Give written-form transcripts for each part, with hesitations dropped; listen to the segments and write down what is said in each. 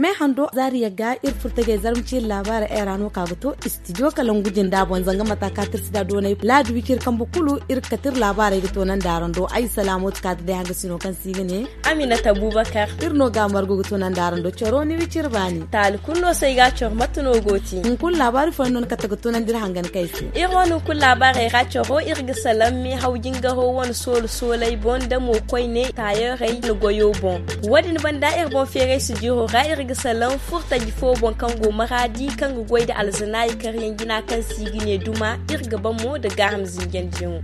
me hando zariya ga ir furtage zarmci labara erano kabuto studio kalangujin da bon zanga mata katir sida donai ladu wikir kan bukulu ir katir labara ga tonan darando ai salamot ka da hanga sino kan sigine Aminata Abubakar irno ga margo ga tonan darando choro ni wikir bani tal kunno sai ga chor matuno goti kun labari fa non kata ga tonan dir hangan kaisi ironu kun labara ga choro irga salammi haujin ga ho won solai bon da mo koine tayarai no goyo bon wadin banda ir bon fere su jiro ga irga salam furta gifo bon kango maradi kango goida alzanai karyan gina kan sigine duma irga ban mo da gaham zingen jin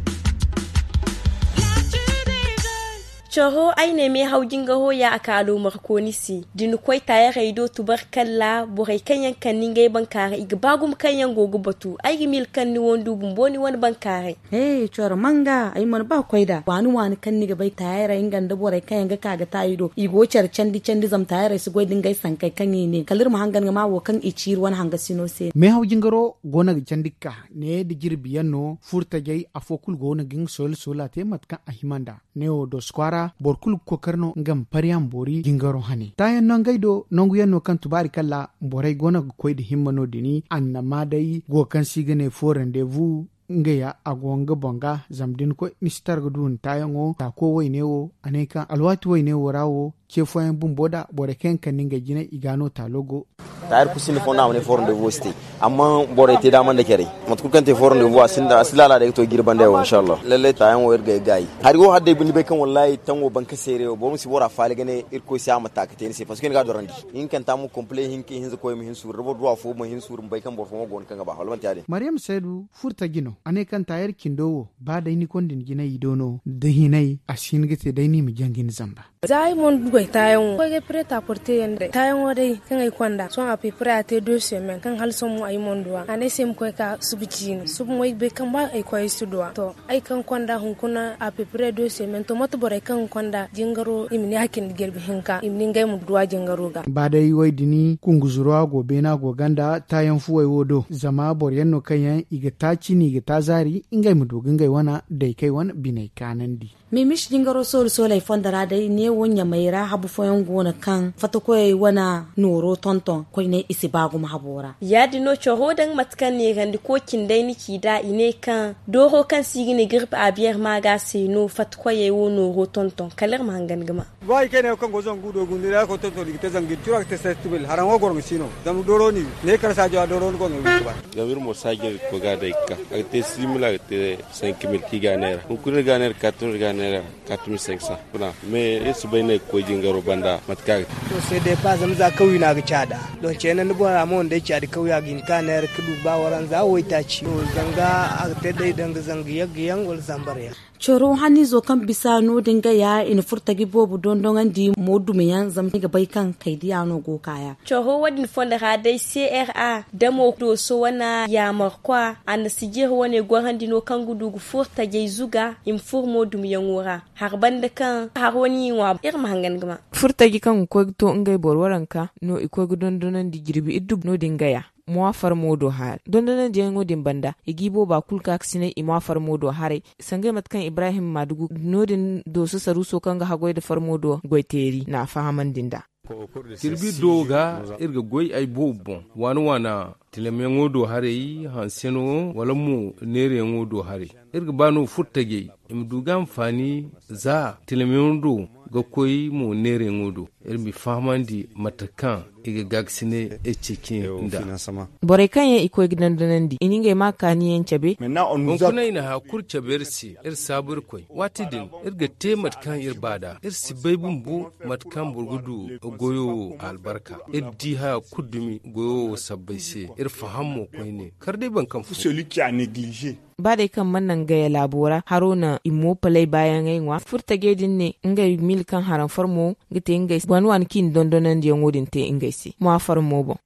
Choro ai ne me haujin gaho ya aka alo markonisi dinu koi taya raido tubarkalla burai kanyan kannin gai bankare igbagum kanyan gogo batu ai gimil kanni wondu bumboni wani bankare choro manga ai man ba koida wani kanni ga bai taya rai nganda burai kanyan ga kaga tayido igo char candi zam taya rai su goidin gai sankai kanyi ne kalir ma hangan ma wo kan icir wani hanga sino se me haujin garo gona ga candika ne da jirbiyanno furta gai afokul gona gin sola te matka ahimanda neo do squara borkul kokarno ngam pariam bori gingaro hani tayan non gaido nongu yanno kan tubari kala borai gona koyde himmano dini annama dai go kan sigane for rendezvous ngeya agonga bonga zamdin ko nistar gudun tayango ta ko waynewo aneka alwati waynewo rawo kefoyen bumboda bore ken kaninga jina igano ta logo tayar kusin fo na woni for rendezvous sti amma bore te da man da kere matkul kan te for rendezvous asinda asilala da to girban da inshallah lalle tayan wo irga gai har go hadde bin be kan wallahi tango banka sere bo musi bora fale gane irko si amata ka te ni parce que ga dorandi in kan tamu complete hinki hinza ko mi hinsur robo do fo mo hinsur bay kan bor fo gon kan ba halwan tiade Mariam Saidu furta gino ane kan tayar kindowo ba dai ni kondin gina idono da hinai asin gite dai ni mi jangin zamba zai mon goy tayon ko ge preta porte yende tayon wodai kan ay kwanda so a pe prate 2 semaines kan hal som ay mon doa ane sem ko ka subjin sub moy be kan ba ay ko ay sudwa to ay kan kwanda hun kuna a pe pre 2 semaines to mata bore kan kwanda jingaro imni hakin gerbi hinka imni ngay mu duwa jingaro ga ba dai wai dini kunguzurwa gobe na goganda tayan fuwai wodo zama boryanno kayan iga taci ni ga tazari ingai mu dogin gai wana dai kai wana binai kanandi mimish jingaro solai fondara dai ne wonya maira habu foyan gona kan fata koy wana noro tonton koy ne isi bagu mahabora ya dino choro dan matkan ne gandi ko kindai niki da ine kan doho kan sigine girb a biyar maga sai no fat koy wo noro tonton kalar mahangan gama wai kene kan gozon gudo gundira ko tonton digite zangi turak te festival harango gormi sino dam doro ni ne kar sa jawa doro ko ngi ba gawir mo sagir ko ga dai ka ate simula te 5000 kiganera ko kur ganer 4 ganer 4500 kuna me yesu bayne ko jingaro banda matka to sai dai fa zamza kauyi na ga cada don ce nan bora mon da yake da kauya gin kaner kudu ba waran za woita ci to zanga a te dai danga zanga yagyan wal zambare choro hani zo kan bisa no dinga ya in furta gibobu dondon andi modu meyan zamti ga baikan kaidiano go kaya choro wadin fonda ha dai CRA da mo do so wana ya markwa an sijir wone go handi no kan gudu gu furta ge zuga in furmo dum yanwura har banda kan har woni wa irma hangan gama furta gi kan ko to ngai borwaranka no iko dondon di girbi iddu no dinga ya muafar modo har dondona jengo dimbanda igibo ba kulka aksine muafar modo hare sangai matkan Ibrahim Madugu nodin do su saruso kanga hagoy da farmodo goiteri na fahaman dinda kirbi doga irga goy ay bobon wana tileme ngodo hare yi hanseno wala mu nere ngodo hare irga bano futtage imdugan fani za tileme ngodo ga koyi mu nere ngodo irmi famandi matakan iga gagsine cikin da bore kan ya iko gidan danandi ininga maka ni yancabe on kuna ina hakur cabersi ir sabur koy watidin irga temat kan ir bada ir sibaybun bu matkan burgudu goyo albarka iddi ha kudumi goyo sabbaise ir fahammo koy ne karde ban kan celui qui a négligé ba da kan mannan gaya labora haruna imo palai bayan aiwa furta gedin ne ngai milkan haran farmo gite ngai wanwan kin dondonan je ngodin te ngai si mo farmo bo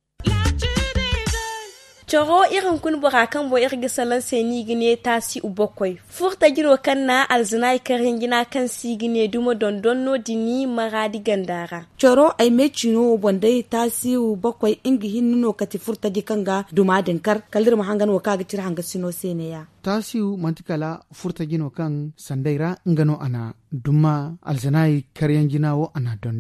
choro irin kun bura kan bo irga salan seni gine tasi ubokoi furta giro kan na alzinai karin gina kan si gine dumo dondonno dini maradi gandara choro ai mechino bonde tasi ubokoi ingi hinno kati furta gikanga duma dinkar kalir mahangan wakaga tir hanga sino seneya tasiu mantikala furta gino kan sandaira ngano ana duma alzinai karyan ginawo ana dondon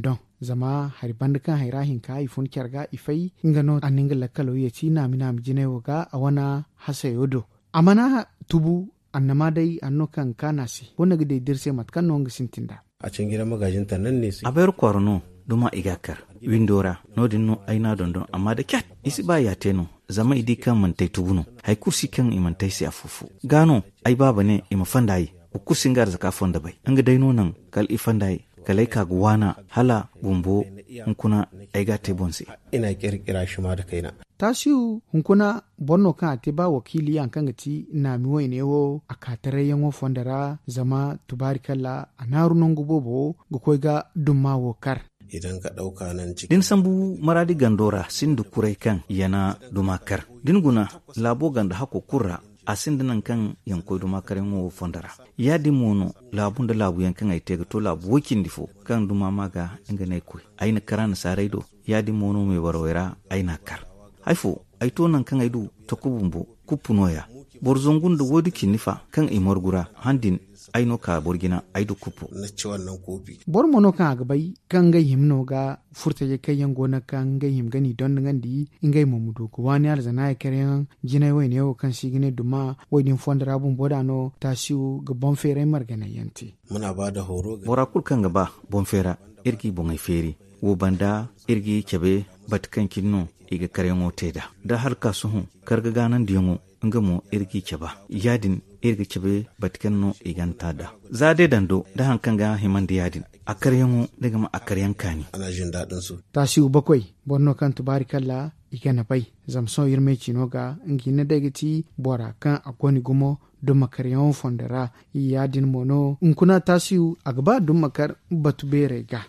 zama hari banda kan haira hinka ifun kyarga ifai ingano aninga lakalo yaci na mijine woga a wana hasa yodo amana tubu annama dai anno kan kanasi wona gide dirse matkan no sintinda a can gidan magajinta nan ne sai a bayar kwarno duma igakar windora nodin no aina dondon amma da kyat isi ba ya teno zama idi kan mantai tubuno hay kursi kan imantai sai afufu gano ai baba ne ima fandai ku kursin gar zaka fonda bai an ga daino nan kal ifandai kalai ka guwana hala bumbo hunkuna ai ga te bonse ina kirkira shi ma da kaina tasiu hunkuna bonno kan ate ba wakili an kan gati na miwo ne wo akatare yanwo fondara zama tubarikalla anaru nongo bobo go koiga dumma wo kar idan ka ɗauka nan cikin. Din sambu maradi gandora sindu kurai kan yana dumakar. Din guna labo ganda hako kurra a sindinan kan yankoi dumakarin wo fondara. Ya di mono labun da labu yankan ai tega to labu wakin difo kan dumama ga inga nai koi. Aina karana saraido ya di mono mai warwaira aina kar. Haifo ai to nan kan aidu ta kubumbo kupunoya. Borzongun da wodi kinifa kan imorgura handin aino ka borgina aidu kupu na ci wannan kofi bor mono kan agabai kan ga himno ga furta je kayan gona kan ga him gani don ngandi ingai mamudu ko wani arzana ya karen jinai wai ne o kan sigine duma wai din fondara bun bodano tasiu ga bon fere margana yanti muna ba da horo ga borakul kan gaba bon fera irgi bon ai feri wo banda irgi kebe batkan kinno iga karen oteda da halka suhu karga ganan diyango ngamo irgi keba yadin irga cebe batkan no iganta da zade dando da hankan ga himan da yadin a karyan daga ma a karyan kani ana jin dadin su tashi bakwai bonno kan tubarikalla igana bai zamso yirme chino ga ngine daga ti bora kan akoni gumo do makaryan fondara yadin mono nkuna tashi agba do makar batubere ga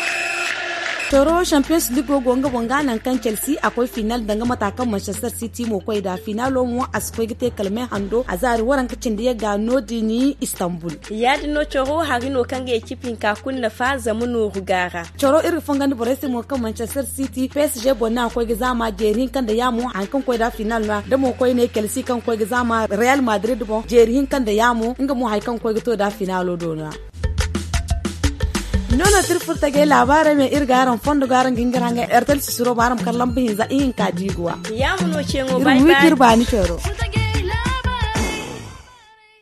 toro champions league gonga bonga nan kan Chelsea akwai final danga matakan Manchester City mo koi da finalo mo askoi gite kalme hando azari waran kacin da ya gano dini Istanbul ya dino choro harino kan ga ekipin ka kunna fa zamunu rugara choro iri fongan borese mo kan Manchester City PSG bonna akwai ga zama jerin kan da yamu an kan koi da final na da mo koi ne Chelsea kan koi ga zama Real Madrid bo jerin kan da yamu inga mo hay kan koi ga to da finalo dona nono tirfurta ge labara me irgaran fondo garan gingaranga ertel suro baram kallam bihin za in ka digwa ya muno chengo bye bye wikir bani choro